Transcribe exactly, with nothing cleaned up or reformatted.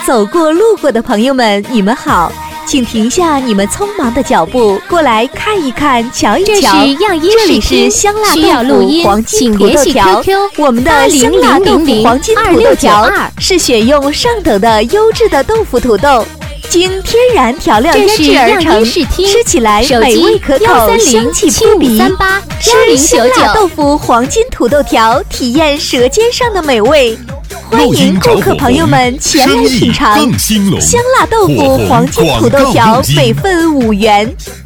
走过路过的朋友们，你们好，请停下你们匆忙的脚步，过来看一看，瞧一瞧。 这是样音这里是香辣豆腐黄金土豆条，我们的香辣豆腐黄金土豆条是选用上等的优质的豆腐土豆，经天然调料腌制而成，吃起来美味可口，香气扑鼻。吃香辣豆腐黄金土豆条，体验舌尖上的美味。欢迎顾客朋友们前来品尝香辣豆腐黄金土豆条，每份五元。